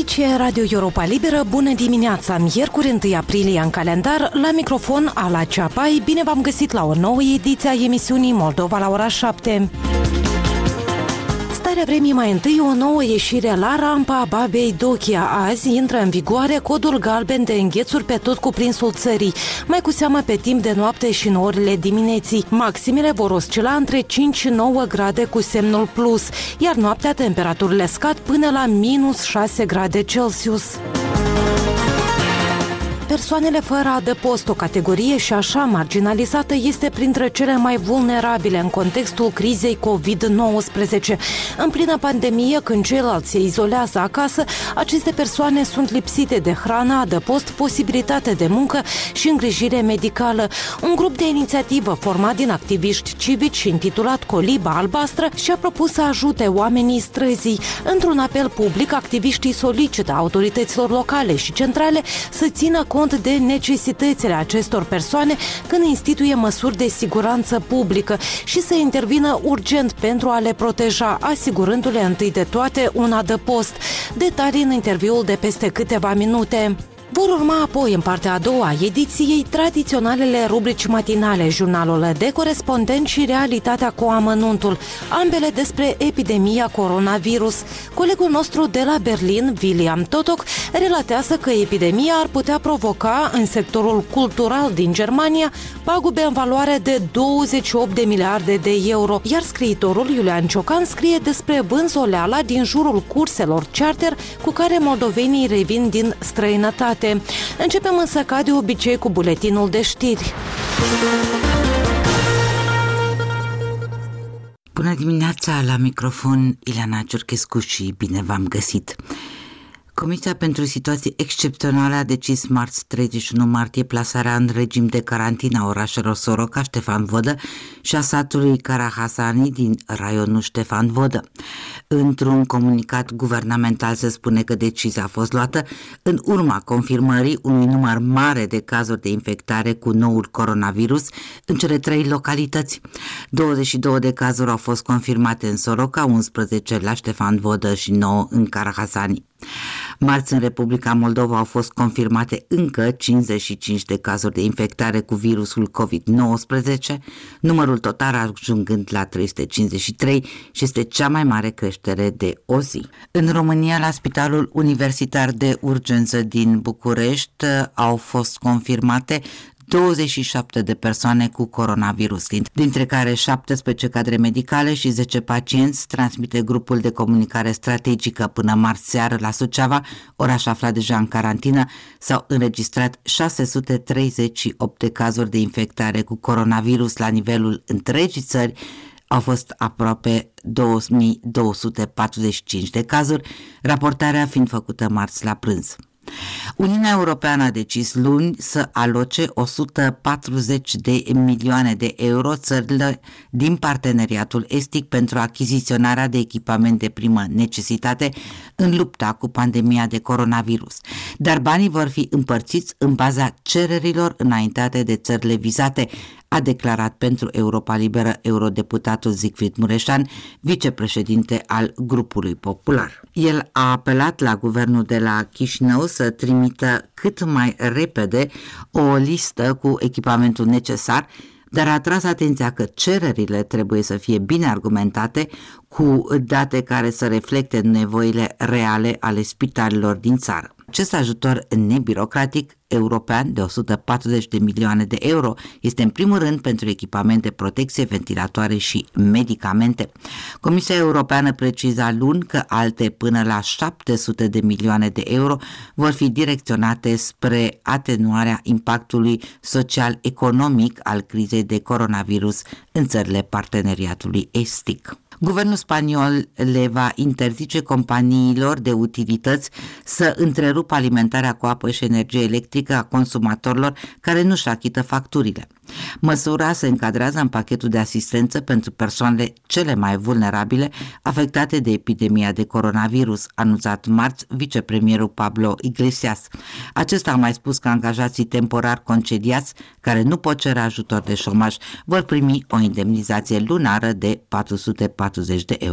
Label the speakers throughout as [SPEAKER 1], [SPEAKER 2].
[SPEAKER 1] Aici e Radio Europa Liberă, bună dimineața, miercuri 1 aprilie în calendar, la microfon Ala Ceapai, bine v-am găsit la o nouă ediție a emisiunii Moldova la ora 7. Starea vremii mai întâi, o nouă ieșire la rampa Babei Dochia. Azi intră în vigoare codul galben de înghețuri pe tot cuprinsul țării, mai cu seamă pe timp de noapte și în orele dimineții. Maximele vor oscila între 5 și 9 grade cu semnul plus, iar noaptea temperaturile scad până la minus 6 grade Celsius. Persoanele fără adăpost, o categorie și așa marginalizată, este printre cele mai vulnerabile în contextul crizei COVID-19. În plină pandemie, când ceilalți se izolează acasă, aceste persoane sunt lipsite de hrană, adăpost, posibilitate de muncă și îngrijire medicală. Un grup de inițiativă format din activiști civici și intitulat Coliba Albastră și-a propus să ajute oamenii străzii. Într-un apel public, activiștii solicită autorităților locale și centrale să țină cont de necesitățile acestor persoane când instituie măsuri de siguranță publică și să intervină urgent pentru a le proteja, asigurându-le întâi de toate un adăpost. Detalii în interviul de peste câteva minute. Vor urma apoi, în partea a doua a ediției, tradiționalele rubrici matinale, jurnalul de corespondent și realitatea cu amănuntul, ambele despre epidemia coronavirus. Colegul nostru de la Berlin, William Totok, relatează că epidemia ar putea provoca în sectorul cultural din Germania pagube în valoare de 28 de miliarde de euro, iar scriitorul Iulian Ciocan scrie despre vânzoleala din jurul curselor charter cu care moldovenii revin din străinătate. Începem însă ca de obicei cu buletinul de știri.
[SPEAKER 2] Bună dimineața, la microfon Ileana Ciorchescu și bine v-am găsit. Comisia pentru situații excepționale a decis marți 31 martie plasarea în regim de carantină a orașelor Soroca, Ștefan Vodă și a satului Karahasani din raionul Ștefan Vodă. Într-un comunicat guvernamental se spune că decizia a fost luată în urma confirmării unui număr mare de cazuri de infectare cu noul coronavirus în cele 3 localități. 22 de cazuri au fost confirmate în Soroca, 11 la Ștefan Vodă și 9 în Karahasani. Marți, în Republica Moldova au fost confirmate încă 55 de cazuri de infectare cu virusul COVID-19, numărul total ajungând la 353 și este cea mai mare creștere de o zi. În România, la Spitalul Universitar de Urgență din București au fost confirmate 27 de persoane cu coronavirus, dintre care 17 cadre medicale și 10 pacienți, transmite grupul de comunicare strategică. Până marți seară la Suceava, oraș aflat deja în carantină, s-au înregistrat 638 de cazuri de infectare cu coronavirus. La nivelul întregii țări au fost aproape 2245 de cazuri, raportarea fiind făcută marți la prânz. Uniunea Europeană a decis luni să aloce 140 de milioane de euro țările din parteneriatul estic pentru achiziționarea de echipament de primă necesitate în lupta cu pandemia de coronavirus. Dar banii vor fi împărțiți în baza cererilor înaintate de țările vizate, a declarat pentru Europa Liberă eurodeputatul Siegfried Mureșan, vicepreședinte al grupului popular. El a apelat la guvernul de la Chișinău să trimită cât mai repede o listă cu echipamentul necesar, dar a atras atenția că cererile trebuie să fie bine argumentate, cu date care să reflecte nevoile reale ale spitalelor din țară. Acest ajutor nebirocratic european de 140 de milioane de euro este în primul rând pentru echipamente de protecție, ventilatoare și medicamente. Comisia Europeană preciza luni că alte până la 700 de milioane de euro vor fi direcționate spre atenuarea impactului social-economic al crizei de coronavirus în țările parteneriatului estic. Guvernul spaniol le va interzice companiilor de utilități să întrerupă alimentarea cu apă și energie electrică a consumatorilor care nu-și achită facturile. Măsura se încadrează în pachetul de asistență pentru persoanele cele mai vulnerabile afectate de epidemia de coronavirus, anunțat marți vicepremierul Pablo Iglesias. Acesta a mai spus că angajații temporar concediați care nu pot cere ajutor de șomaj vor primi o indemnizație lunară de 440 de euro.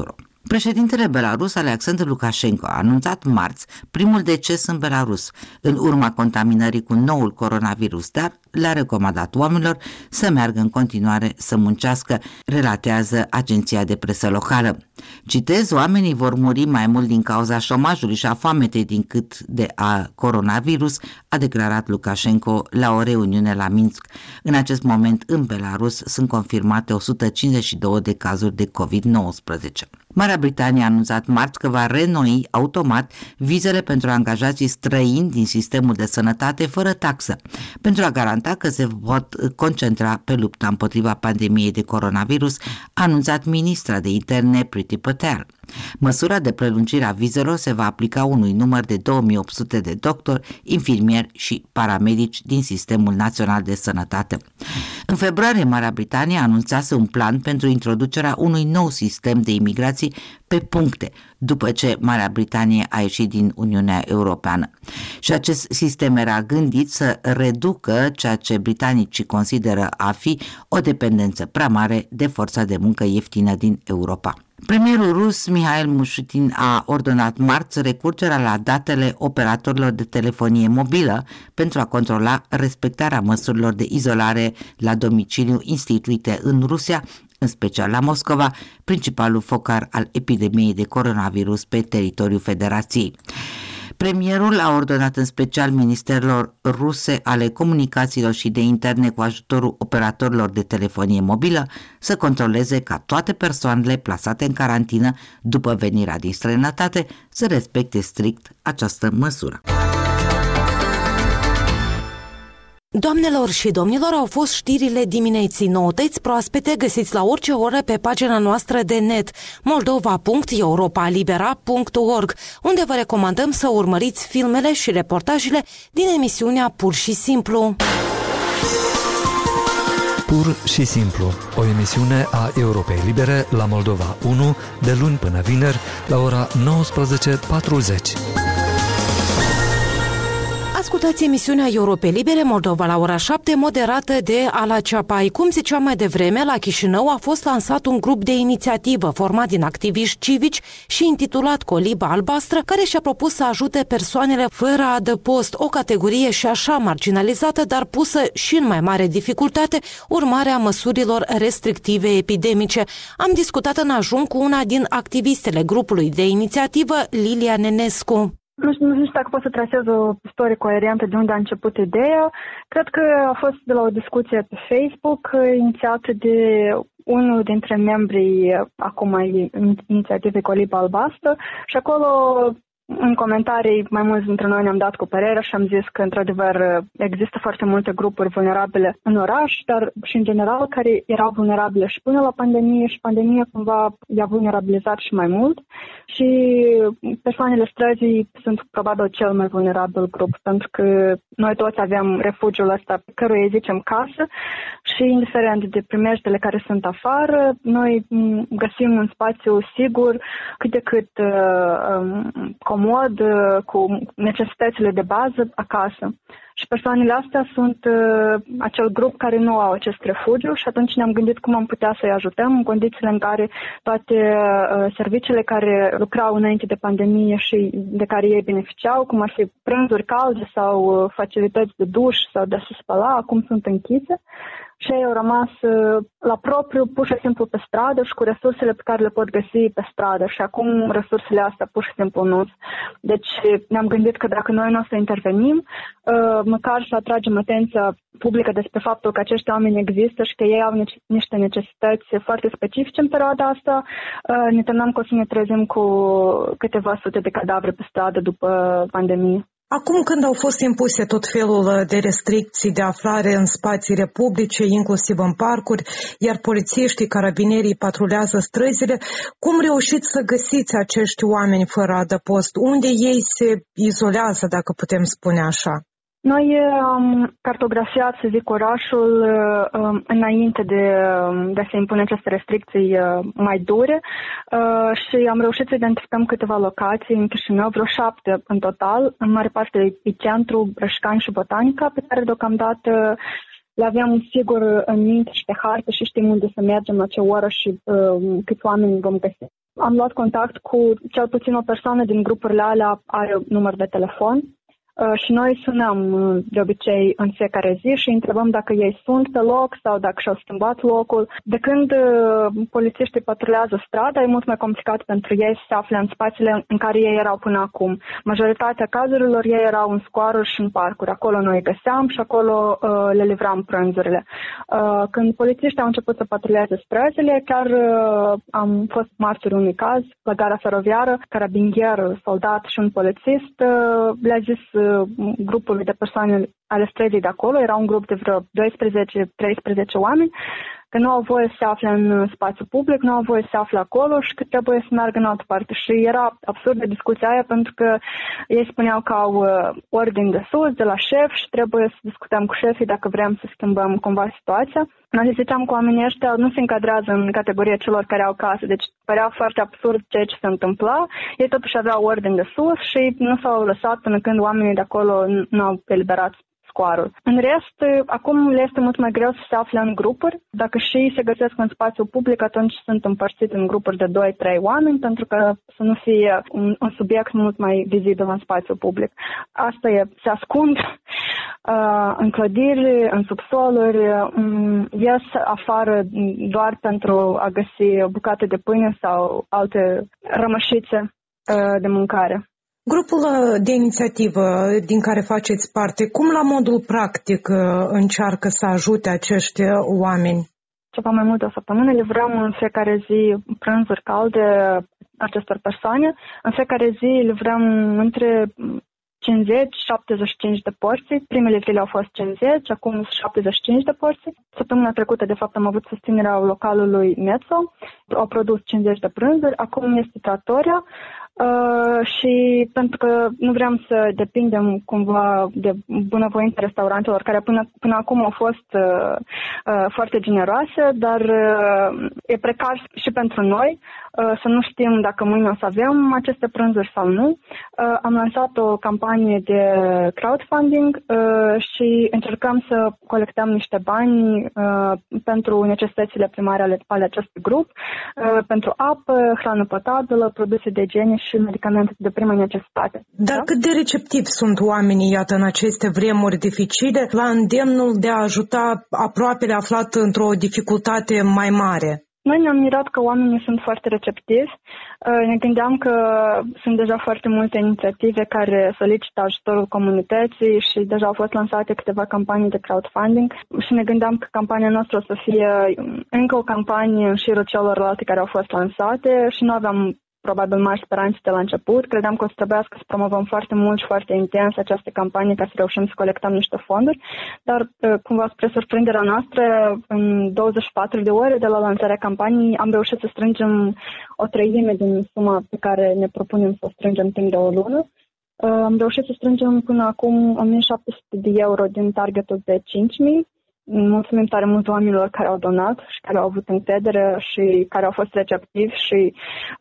[SPEAKER 2] Președintele Belarus, Alexandru Lukashenko, a anunțat marți primul deces în Belarus, în urma contaminării cu noul coronavirus, dar le-a recomandat oamenilor să meargă în continuare să muncească, relatează agenția de presă locală. Citez, oamenii vor muri mai mult din cauza șomajului și a foametei decât de a coronavirus, a declarat Lukashenko la o reuniune la Minsk. În acest moment, în Belarus, sunt confirmate 152 de cazuri de COVID-19. Marea Britanie a anunțat marți că va reînnoi automat vizele pentru angajații străini din sistemul de sănătate fără taxă, pentru a garanta că se pot concentra pe lupta împotriva pandemiei de coronavirus, a anunțat ministra de interne Priti Patel. Măsura de prelungire a vizelor se va aplica unui număr de 2800 de doctori, infirmieri și paramedici din Sistemul Național de Sănătate. În februarie, Marea Britanie anunțase un plan pentru introducerea unui nou sistem de imigrații pe puncte, după ce Marea Britanie a ieșit din Uniunea Europeană. Și acest sistem era gândit să reducă ceea ce britanicii consideră a fi o dependență prea mare de forța de muncă ieftină din Europa. Premierul rus Mihail Mushustin a ordonat marți recurgerea la datele operatorilor de telefonie mobilă pentru a controla respectarea măsurilor de izolare la domiciliu instituite în Rusia, în special la Moscova, principalul focar al epidemiei de coronavirus pe teritoriul Federației. Premierul a ordonat în special ministerelor ruse ale comunicațiilor și de interne cu ajutorul operatorilor de telefonie mobilă să controleze ca toate persoanele plasate în carantină după venirea din străinătate să respecte strict această măsură.
[SPEAKER 1] Doamnelor și domnilor, au fost știrile dimineții, noutăți proaspete găsiți la orice oră pe pagina noastră de net moldova.europalibera.org, unde vă recomandăm să urmăriți filmele și reportajele din emisiunea Pur și Simplu.
[SPEAKER 3] Pur și Simplu, o emisiune a Europei Libere la Moldova 1, de luni până vineri, la ora 19:40.
[SPEAKER 1] Ascultați emisiunea Europei Libere Moldova la ora 7, moderată de Ala Ceapai. Cum ziceam mai devreme, la Chișinău a fost lansat un grup de inițiativă format din activiști civici și intitulat Colibă Albastră, care și-a propus să ajute persoanele fără adăpost, o categorie și așa marginalizată, dar pusă și în mai mare dificultate, urmarea măsurilor restrictive epidemice. Am discutat în ajun cu una din activistele grupului de inițiativă, Lilia Nenescu.
[SPEAKER 4] Nu știu dacă pot să trasez o istorie coerentă de unde a început ideea. Cred că a fost de la o discuție pe Facebook inițiată de unul dintre membrii acum inițiativei Colibă Albastră și acolo în comentarii mai mulți dintre noi ne-am dat cu părerea și am zis că într-adevăr există foarte multe grupuri vulnerabile în oraș, dar și în general care erau vulnerabile și până la pandemie și pandemia cumva i-a vulnerabilizat și mai mult și persoanele străzii sunt probabil cel mai vulnerabil grup pentru că noi toți avem refugiul ăsta pe căruia îi zicem casă și indiferent de primejdele care sunt afară, noi găsim un spațiu sigur cât de cât comod, cu necesitățile de bază acasă. Și persoanele astea sunt acel grup care nu au acest refugiu și atunci ne-am gândit cum am putea să-i ajutăm în condițiile în care toate serviciile care lucrau înainte de pandemie și de care ei beneficiau, cum ar fi prânzuri calde sau facilități de duș sau de a se spăla, acum sunt închise. Și ei au rămas la propriu, pur și simplu pe stradă și cu resursele pe care le pot găsi pe stradă. Și acum resursele astea pur și simplu nu. Deci ne-am gândit că dacă noi nu o să intervenim, măcar să atragem atenția publică despre faptul că acești oameni există și că ei au niște necesități foarte specifice în perioada asta, ne temem că o să ne trezim cu câteva sute de cadavre pe stradă după pandemie.
[SPEAKER 5] Acum când au fost impuse tot felul de restricții de aflare în spațiile publice, inclusiv în parcuri, iar polițiștii, carabinerii patrulează străzile, cum reușiți să găsiți acești oameni fără adăpost? Unde ei se izolează, dacă putem spune așa?
[SPEAKER 4] Noi am cartografiat, să zic, orașul înainte de a se impune aceste restricții mai dure și am reușit să identificăm câteva locații în Chișinău, vreo 7 în total, în mare parte e centru, Brășcani și Botanica, pe care deocamdată le aveam sigur în minte și pe hartă și știm unde să mergem, la ce oră și câți oameni vom găsi. Am luat contact cu cel puțin o persoană din grupurile alea, are număr de telefon. Și noi sunăm de obicei în fiecare zi și întrebăm dacă ei sunt pe loc sau dacă și-au schimbat locul. De când polițiștii patrulează strada, e mult mai complicat pentru ei să se afle în spațiile în care ei erau până acum. Majoritatea cazurilor ei erau în scoaruri și în parcuri. Acolo noi găseam și acolo le livram prânzurile. Când polițiștii au început să patruleze străzile, chiar am fost martori unui caz la gara feroviară, carabinier, soldat și un polițist le-a zis grupului de persoane ale străzii de acolo, era un grup de vreo 12-13 oameni, că nu au voie să se afle în spațiu public, nu au voie să se afle acolo și că trebuie să meargă în altă parte. Și era absurdă discuția aia pentru că ei spuneau că au ordini de sus, de la șef și trebuie să discutăm cu șefii dacă vrem să schimbăm cumva situația. Noi ziceam că oamenii ăștia nu se încadrează în categoria celor care au case, deci părea foarte absurd ceea ce se întâmpla. Ei totuși aveau ordini de sus și nu s-au lăsat până când oamenii de acolo nu au eliberat scoarul. În rest, acum le este mult mai greu să se afle în grupuri. Dacă și se găsesc în spațiu public, atunci sunt împărțiți în grupuri de 2-3 oameni, pentru că să nu fie un subiect mult mai vizibil în spațiu public. Asta e, se ascund în clădiri, în subsoluri, ies afară doar pentru a găsi bucate de pâine sau alte rămășițe de mâncare.
[SPEAKER 5] Grupul de inițiativă din care faceți parte, cum la modul practic încearcă să ajute acești oameni?
[SPEAKER 4] Ceva mai mult de o săptămână livrăm în fiecare zi prânzuri calde acestor persoane. În fiecare zi livrăm între 50-75 de porții. Primele zile au fost 50, acum 75 de porții. Săptămâna trecută, de fapt, am avut susținerea localului Mezzo. Au produs 50 de prânzuri, acum este Trattoria. Și pentru că nu vrem să depindem cumva de bunăvoința restaurantelor care până acum au fost foarte generoase, dar e precar și pentru noi să nu știm dacă mâine o să avem aceste prânzuri sau nu. Am lansat o campanie de crowdfunding și încercăm să colectăm niște bani pentru necesitățile primare ale acestui grup, pentru apă, hrană potabilă, produse de igienă și medicamente de primă necesitate.
[SPEAKER 5] Dar cât de receptivi sunt oamenii, iată, în aceste vremuri dificile, la îndemnul de a ajuta aproapele aflat într-o dificultate mai mare?
[SPEAKER 4] Noi ne-am mirat că oamenii sunt foarte receptivi. Ne gândeam că sunt deja foarte multe inițiative care solicită ajutorul comunității și deja au fost lansate câteva campanii de crowdfunding și ne gândeam că campania noastră o să fie încă o campanie în șirul celorlalte care au fost lansate și nu aveam probabil mari speranțe de la început. Credeam că o să trebuiască să promovăm foarte mult și foarte intens această campanie ca să reușim să colectăm niște fonduri, dar cumva spre surprinderea noastră, în 24 de ore de la lansarea campaniei am reușit să strângem o treime din suma pe care ne propunem să o strângem timp de o lună. Am reușit să strângem până acum 1700 de euro din targetul de 5000. Mulțumim tare mult oamenilor care au donat și care au avut încredere și care au fost receptivi și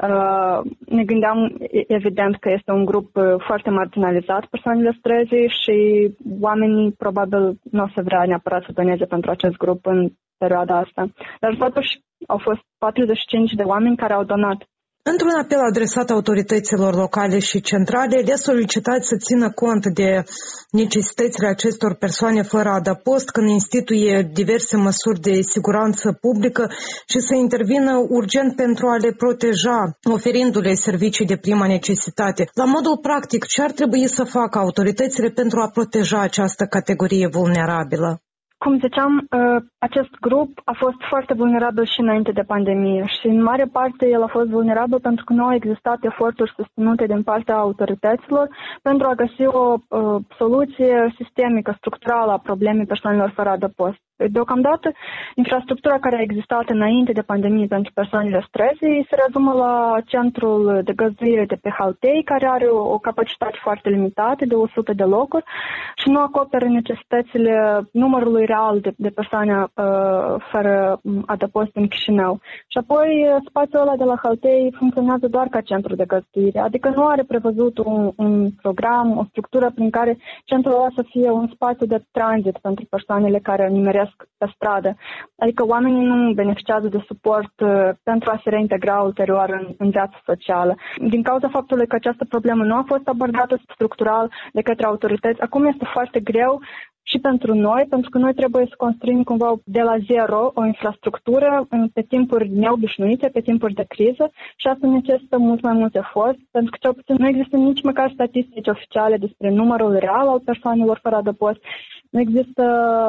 [SPEAKER 4] ne gândeam evident că este un grup foarte marginalizat, persoanele străzii, și oamenii probabil nu o să vrea neapărat să doneze pentru acest grup în perioada asta. Dar totuși au fost 45 de oameni care au donat.
[SPEAKER 5] Într-un apel adresat autorităților locale și centrale, le solicitați să țină cont de necesitățile acestor persoane fără adăpost când instituie diverse măsuri de siguranță publică și să intervină urgent pentru a le proteja, oferindu-le servicii de prima necesitate. La modul practic, ce ar trebui să facă autoritățile pentru a proteja această categorie vulnerabilă?
[SPEAKER 4] Cum ziceam, acest grup a fost foarte vulnerabil și înainte de pandemie și în mare parte el a fost vulnerabil pentru că nu au existat eforturi susținute din partea autorităților pentru a găsi o soluție sistemică, structurală a problemei persoanelor fără adăpost. Deocamdată, infrastructura care a existat înainte de pandemie pentru persoanele străzii se rezumă la centrul de găzduire de pe Haltei, care are o capacitate foarte limitată de 100 de locuri și nu acoperă necesitățile numărului real de persoane fără adăpost în Chișinău. Și apoi spațiul ăla de la Haltei funcționează doar ca centru de găzduire, adică nu are prevăzut un program, o structură prin care centrul ăla să fie un spațiu de tranzit pentru persoanele care nimeresc trăiesc pe stradă. Adică oamenii nu beneficiază de suport pentru a se reintegra ulterior în viața socială. Din cauza faptului că această problemă nu a fost abordată structural de către autorități, acum este foarte greu și pentru noi, pentru că noi trebuie să construim cumva de la zero o infrastructură pe timpuri neobișnuite, pe timpuri de criză și asta necesită mult mai mult efort, pentru că cel puțin nu există nici măcar statistici oficiale despre numărul real al persoanelor fără adăpost. Nu există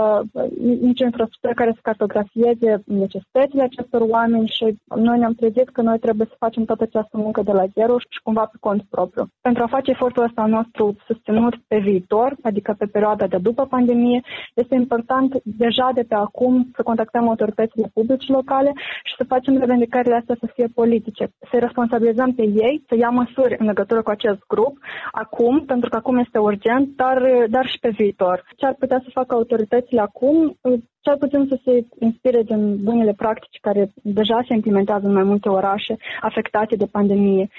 [SPEAKER 4] nicio infrastructură care să cartografieze necesitățile acestor oameni și noi ne-am trezit că noi trebuie să facem toată această muncă de la zero și cumva pe cont propriu. Pentru a face efortul ăsta nostru susținut pe viitor, adică pe perioada de după pandemie, este important deja de pe acum să contactăm autoritățile publice locale și să facem revendicările astea să fie politice. Să-i responsabilizăm pe ei, să ia măsuri în legătură cu acest grup acum, pentru că acum este urgent, dar și pe viitor. Ce ar putea să facă autoritățile acum? Cel puțin să se inspire din bunele practici care deja se implementează în mai multe orașe afectate de pandemie.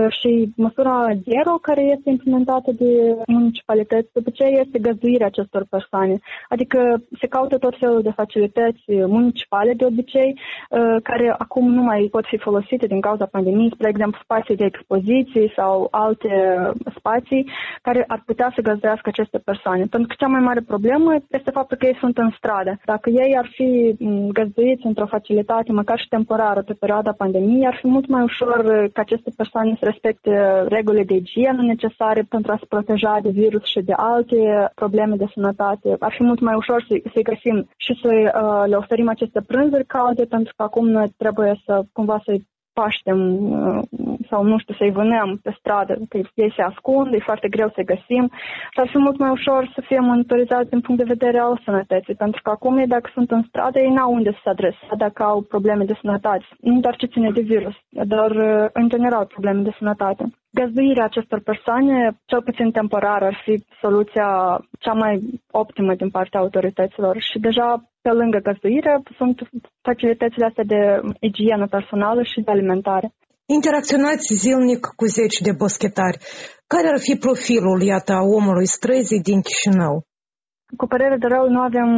[SPEAKER 4] Și măsura zero, care este implementată de municipalități, după ce este găzduirea acestor persoane. Adică se caută tot felul de facilități municipale, de obicei, care acum nu mai pot fi folosite din cauza pandemiei, spre exemplu spații de expoziții sau alte spații care ar putea să găzduiască aceste persoane. Pentru că cea mai mare problemă este faptul că ei sunt în stradă. Dacă ei ar fi găzduiți într-o facilitate, măcar și temporară, pe perioada pandemiei, ar fi mult mai ușor ca aceste persoane să respecte regulile de igienă necesare pentru a se proteja de virus și de alte probleme de sănătate. Ar fi mult mai ușor să-i găsim și să le oferim aceste prânzuri calde, pentru că acum noi trebuie să cumva să-i paștem sau nu știu, să-i vânăm pe stradă, că ei se ascund, e foarte greu să-i găsim și ar fi mult mai ușor să fie monitorizați din punct de vedere al sănătății, pentru că acum ei, dacă sunt în stradă, ei n-au unde să se adreseze dacă au probleme de sănătate, nu doar ce ține de virus, dar în general probleme de sănătate. Găzduirea acestor persoane, cel puțin temporar, ar fi soluția cea mai optimă din partea autorităților și deja pe lângă găzduire sunt facilitățile astea de igienă personală și de alimentare.
[SPEAKER 5] Interacționați zilnic cu zeci de boschetari. Care ar fi profilul, iată, a omului străzii din Chișinău?
[SPEAKER 4] Cu părere de rău, nu avem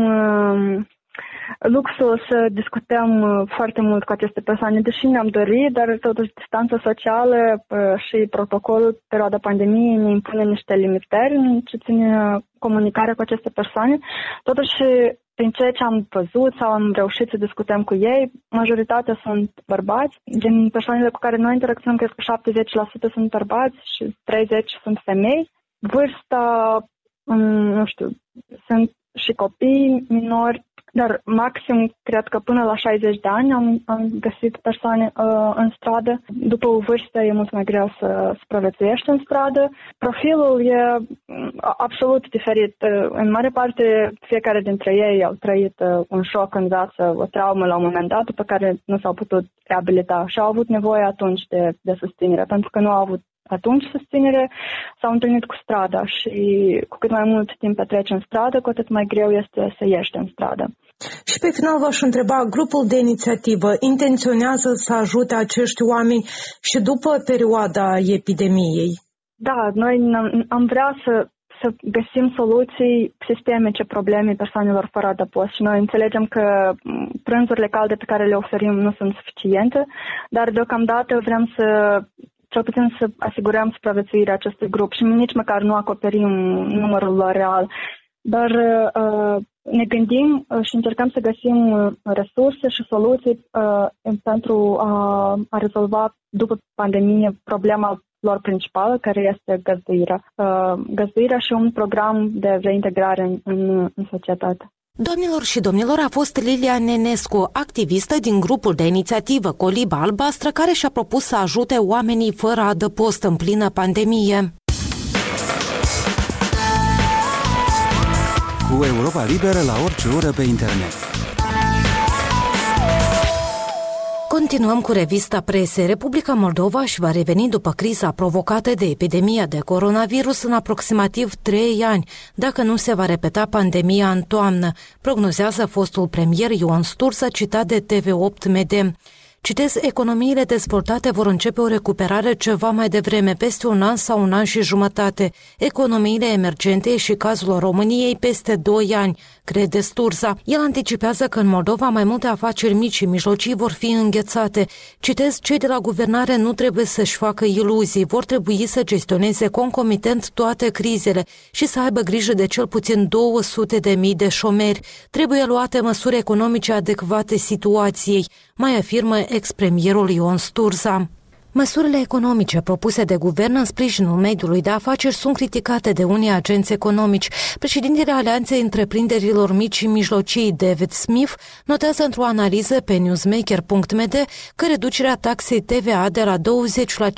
[SPEAKER 4] luxul să discutăm foarte mult cu aceste persoane, deși ne-am dorit, dar totuși distanța socială și protocolul perioada pandemiei ne impune niște limitări în ce ține comunicarea cu aceste persoane. Totuși, prin ceea ce am văzut sau am reușit să discutăm cu ei, majoritatea sunt bărbați. Din persoanele cu care noi interacționăm, cred că 70% sunt bărbați și 30% sunt femei. Vârsta, nu știu, sunt și copii minori, dar maxim, cred că până la 60 de ani am găsit persoane în stradă. După o vârstă e mult mai greu să supraviețuiești în stradă. Profilul e absolut diferit. În mare parte, fiecare dintre ei au trăit un șoc în viață, o traumă la un moment dat, pe care nu s-au putut reabilita și au avut nevoie atunci de susținere, pentru că nu au avut atunci susținere, s-au întâlnit cu strada și cu cât mai mult timp petreci în stradă, cu atât mai greu este să ieși în stradă.
[SPEAKER 5] Și pe final v-aș întreba, grupul de inițiativă intenționează să ajute acești oameni și după perioada epidemiei? Da, noi am vrea să găsim soluții sistemice problemei persoanelor fără adăpost și noi înțelegem că prânzurile calde pe care le oferim nu sunt suficiente, dar deocamdată vrem cel puțin să asigurăm supraviețuirea acestui grup și nici măcar nu acoperim numărul lor real. Dar ne gândim și încercăm să găsim resurse și soluții pentru a rezolva după pandemie problema lor principală, care este găzduirea. Găzduirea și un program de reintegrare în societate.
[SPEAKER 1] Doamnelor și domnilor, a fost Lilia Nenescu, activistă din grupul de inițiativă Colibă Albastră, care și-a propus să ajute oamenii fără adăpost în plină pandemie.
[SPEAKER 6] Cu Europa Liberă la orice oră pe internet.
[SPEAKER 1] Continuăm cu revista Prese. Republica Moldova își va reveni după criza provocată de epidemia de coronavirus în aproximativ 3 ani, dacă nu se va repeta pandemia în toamnă, prognozează fostul premier Ion Sturza, citat de TV8 Mede. Citez, economiile dezvoltate vor începe o recuperare ceva mai devreme, peste un an sau un an și jumătate. Economiile emergente și cazul României peste 2 ani, crede Sturza. El anticipează că în Moldova mai multe afaceri mici și mijlocii vor fi înghețate. Citez, cei de la guvernare nu trebuie să-și facă iluzii, vor trebui să gestioneze concomitent toate crizele și să aibă grijă de cel puțin 200.000 de șomeri. Trebuie luate măsuri economice adecvate situației, mai afirmă ex-premierul Ion Sturza. Măsurile economice propuse de guvern în sprijinul mediului de afaceri sunt criticate de unii agenți economici. Președintele Alianței Întreprinderilor Mici și Mijlocii, David Smith, notează într-o analiză pe newsmaker.md că reducerea taxei TVA de la 20 la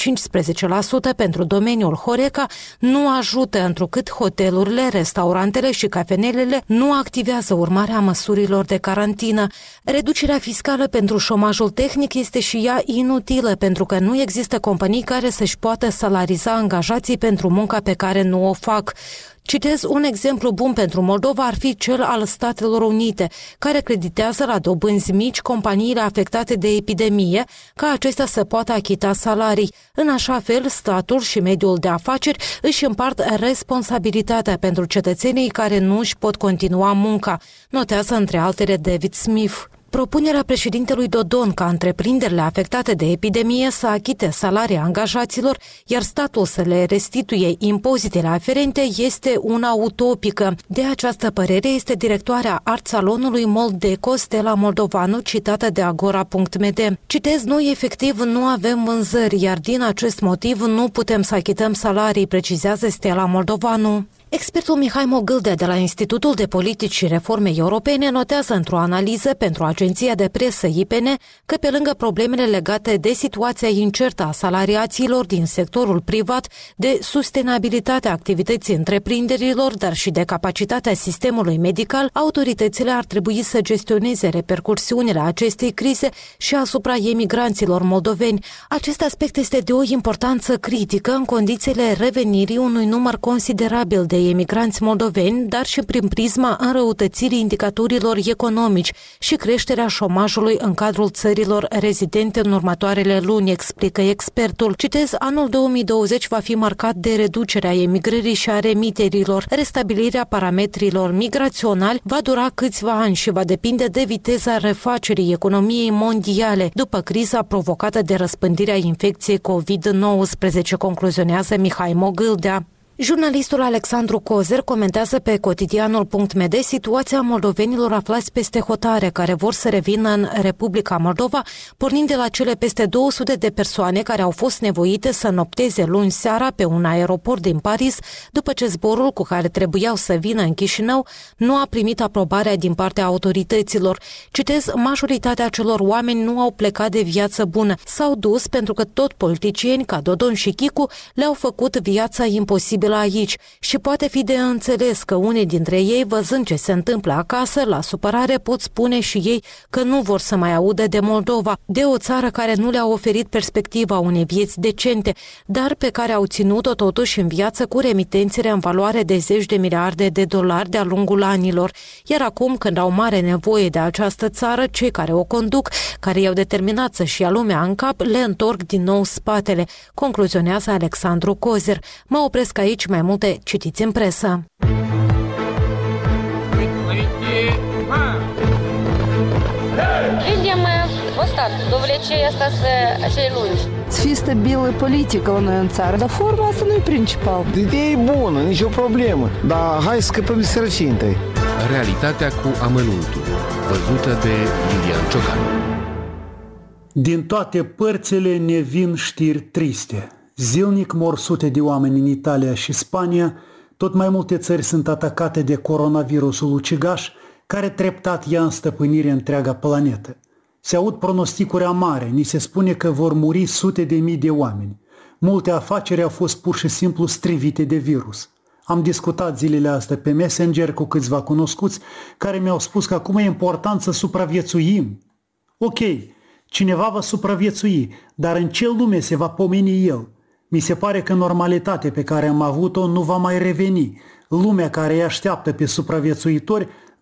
[SPEAKER 1] 15% pentru domeniul Horeca nu ajută, întrucât hotelurile, restaurantele și cafenelele nu activează urmarea măsurilor de carantină. Reducerea fiscală pentru șomajul tehnic este și ea inutilă, pentru că nu există companii care să-și poată salariza angajații pentru munca pe care nu o fac. Citez, un exemplu bun pentru Moldova ar fi cel al Statelor Unite, care creditează la dobânzi mici companiile afectate de epidemie, ca acestea să poată achita salarii. În așa fel, statul și mediul de afaceri își împart responsabilitatea pentru cetățenii care nu își pot continua munca, notează între altele David Smith. Propunerea președintelui Dodon ca întreprinderile afectate de epidemie să achite salarii angajaților, iar statul să le restituie impozitele aferente, este una utopică. De această părere este directoarea art salonului Moldeco, Stella Moldovanu, citată de Agora.md. Citez, noi efectiv nu avem vânzări, iar din acest motiv nu putem să achităm salarii, precizează Stella Moldovanu. Expertul Mihai Mogâldea de la Institutul de Politici și Reforme Europene notează într-o analiză pentru agenția de presă IPN că pe lângă problemele legate de situația incertă a salariaților din sectorul privat, de sustenabilitatea activității întreprinderilor, dar și de capacitatea sistemului medical, autoritățile ar trebui să gestioneze repercursiunile acestei crize și asupra emigranților moldoveni. Acest aspect este de o importanță critică în condițiile revenirii unui număr considerabil de emigranți moldoveni, dar și prin prisma înrăutățirii indicatorilor economici și creșterea șomajului în cadrul țărilor rezidente în următoarele luni, explică expertul. Citez, anul 2020 va fi marcat de reducerea emigrării și a remiterilor. Restabilirea parametrilor migraționali va dura câțiva ani și va depinde de viteza refacerii economiei mondiale după criza provocată de răspândirea infecției COVID-19, concluzionează Mihai Mogâldea. Jurnalistul Alexandru Cozer comentează pe cotidianul.md situația moldovenilor aflați peste hotare care vor să revină în Republica Moldova, pornind de la cele peste 200 de persoane care au fost nevoite să nopteze luni seara pe un aeroport din Paris, după ce zborul cu care trebuiau să vină în Chișinău nu a primit aprobarea din partea autorităților. Citez, majoritatea celor oameni nu au plecat de viață bună, s-au dus pentru că tot politicieni ca Dodon și Chicu le-au făcut viața imposibilă aici și poate fi de înțeles că unii dintre ei, văzând ce se întâmplă acasă, la supărare pot spune și ei că nu vor să mai audă de Moldova, de o țară care nu le-a oferit perspectiva unei vieți decente, dar pe care au ținut-o totuși în viață cu remitențele în valoare de $10 de miliarde de-a lungul anilor. Iar acum, când au mare nevoie de această țară, cei care o conduc, care i-au determinat să-și ia lumea în cap, le întorc din nou spatele, concluzionează Alexandru Cozer. Mă opresc aici, mai multe citiți în presă.
[SPEAKER 7] Видим остатки до влечения acei lungi.
[SPEAKER 8] Să fie stabilă politică la noi în țară, dar forma asta nu e principal.
[SPEAKER 9] Ideea e bună, nicio problemă, dar hai să scăpăm de sărăcie întâi.
[SPEAKER 10] Realitatea cu amănuntul, văzută de Lilian Ciocan.
[SPEAKER 11] Din toate părțile ne vin știri triste. Zilnic mor sute de oameni în Italia și Spania, tot mai multe țări sunt atacate de coronavirusul ucigaș, care treptat ia în stăpânire întreaga planetă. Se aud pronosticuri amare, ni se spune că vor muri sute de mii de oameni. Multe afaceri au fost pur și simplu strivite de virus. Am discutat zilele astea pe Messenger cu câțiva cunoscuți care mi-au spus că acum e important să supraviețuim. Ok, cineva va supraviețui, dar în ce lume se va pomeni el? Mi se pare că normalitatea pe care am avut-o nu va mai reveni. Lumea care îi așteaptă pe supraviețuitori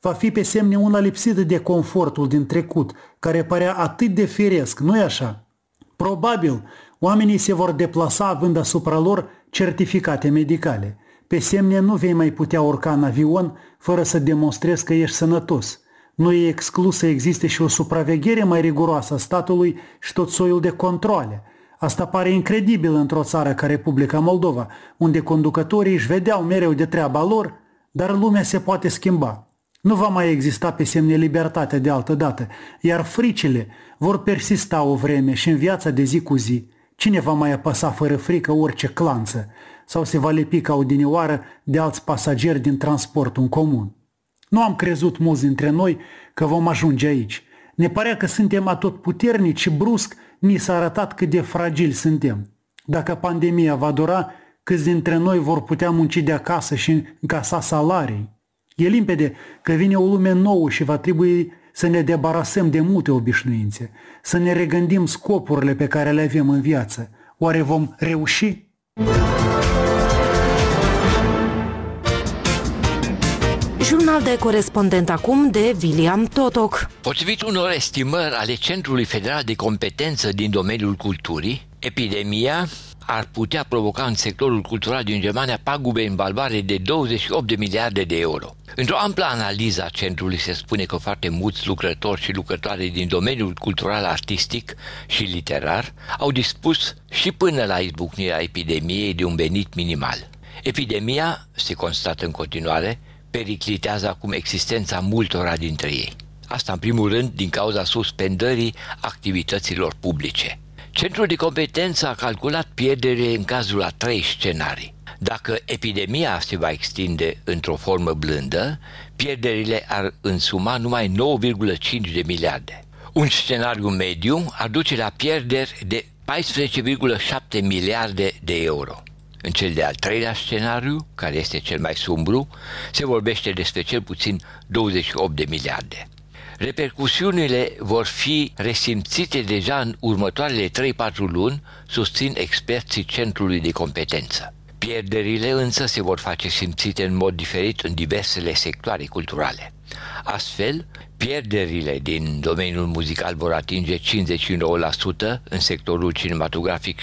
[SPEAKER 11] va fi pe semne una lipsită de confortul din trecut, care părea atât de firesc, nu-i așa? Probabil, oamenii se vor deplasa având asupra lor certificate medicale. Pe semne nu vei mai putea urca în avion fără să demonstrezi că ești sănătos. Nu e exclus să existe și o supraveghere mai riguroasă a statului și tot soiul de controale. Asta pare incredibil într-o țară ca Republica Moldova, unde conducătorii își vedeau mereu de treaba lor, dar lumea se poate schimba. Nu va mai exista pe semne libertatea de altă dată, iar fricile vor persista o vreme și în viața de zi cu zi. Cine va mai apăsa fără frică orice clanță sau se va lipi ca odinioară de alți pasageri din transportul în comun? Nu am crezut mulți dintre noi că vom ajunge aici. Ne părea că suntem atotputernici și brusc ni s-a arătat cât de fragili suntem. Dacă pandemia va dura, câți dintre noi vor putea munci de acasă și încasa salarii? E limpede că vine o lume nouă și va trebui să ne debarasăm de multe obișnuințe, să ne regândim scopurile pe care le avem în viață. Oare vom reuși?
[SPEAKER 1] Jurnal de corespondent acum de William Totoc.
[SPEAKER 12] Potrivit unor estimări ale Centrului Federal de Competență din domeniul culturii, epidemia ar putea provoca în sectorul cultural din Germania pagube în valoare de 28 de miliarde de euro. Într-o amplă analiză a centrului se spune că foarte mulți lucrători și lucrătoare din domeniul cultural, artistic și literar au dispus și până la izbucnirea epidemiei de un venit minimal. Epidemia, se constată în continuare, periclitează acum existența multora dintre ei. Asta în primul rând din cauza suspendării activităților publice. Centrul de competență a calculat pierderile în cazul a 3 scenarii. Dacă epidemia se va extinde într-o formă blândă, pierderile ar însuma numai 9,5 de miliarde. Un scenariu mediu ar duce la pierderi de 14,7 miliarde de euro. În cel de-al 3-lea scenariu, care este cel mai sumbru, se vorbește despre cel puțin 28 de miliarde. Repercusiunile vor fi resimțite deja în următoarele 3-4 luni, susțin experții Centrului de Competență. Pierderile însă se vor face simțite în mod diferit în diversele sectoare culturale. Astfel, pierderile din domeniul muzical vor atinge 59%, în sectorul cinematografic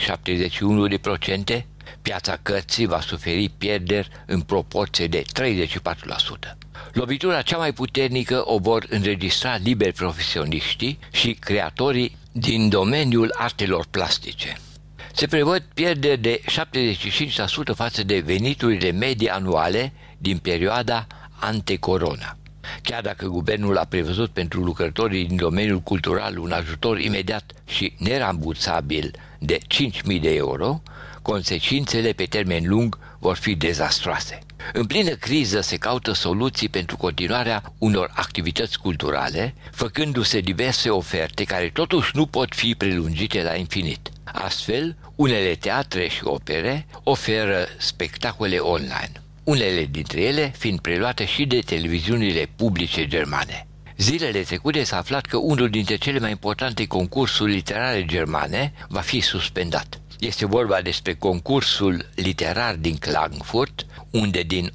[SPEAKER 12] 71%, piața cărții va suferi pierderi în proporție de 34%. Lovitura cea mai puternică o vor înregistra liberi profesioniștii și creatorii din domeniul artelor plastice. Se prevăd pierderi de 75% față de veniturile medii anuale din perioada ante-corona. Chiar dacă guvernul a prevăzut pentru lucrătorii din domeniul cultural un ajutor imediat și nerambursabil de 5.000 de euro, consecințele pe termen lung vor fi dezastroase. În plină criză se caută soluții pentru continuarea unor activități culturale, făcându-se diverse oferte care totuși nu pot fi prelungite la infinit. Astfel, unele teatre și opere oferă spectacole online, unele dintre ele fiind preluate și de televiziunile publice germane. Zilele trecute s-a aflat că unul dintre cele mai importante concursuri literare germane va fi suspendat. Este vorba despre concursul literar din Klagenfurt, unde din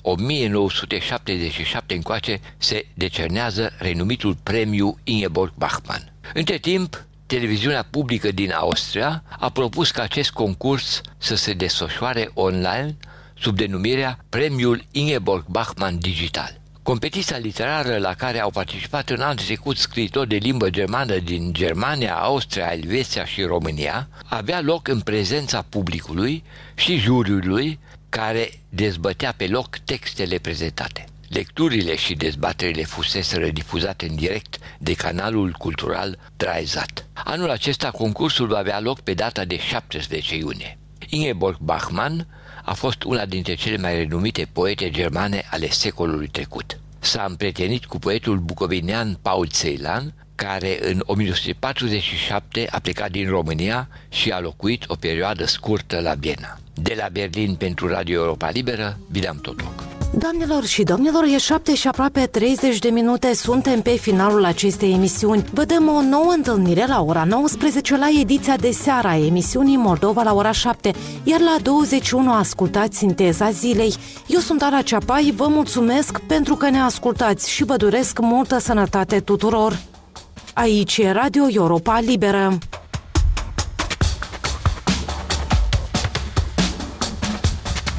[SPEAKER 12] 1977 încoace se decernează renumitul premiu Ingeborg Bachmann. Între timp, televiziunea publică din Austria a propus ca acest concurs să se desfășoare online sub denumirea Premiul Ingeborg Bachmann Digital. Competiția literară la care au participat în anul trecut scriitori de limbă germană din Germania, Austria, Elveția și România avea loc în prezența publicului și juriului care dezbătea pe loc textele prezentate. Lecturile și dezbaterile fuseseră difuzate în direct de canalul cultural Dreisat. Anul acesta concursul va avea loc pe data de 17 iunie. Ingeborg Bachmann a fost una dintre cele mai renumite poete germane ale secolului trecut. S-a împrietenit cu poetul bucovinean Paul Celan, care în 1947 a plecat din România și a locuit o perioadă scurtă la Viena. De la Berlin pentru Radio Europa Liberă, William Totoc.
[SPEAKER 1] Doamnelor și domnilor, e 7 și aproape 30 de minute, suntem pe finalul acestei emisiuni. Vă dăm o nouă întâlnire la ora 19 la ediția de seară a emisiunii Moldova la ora 7, iar la 21 ascultați Sinteza Zilei. Eu sunt Ana Ceapai, vă mulțumesc pentru că ne ascultați și vă doresc multă sănătate tuturor. Aici e Radio Europa Liberă.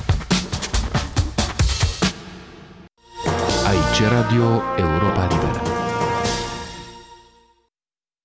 [SPEAKER 10] Aici Radio Europa Liberă.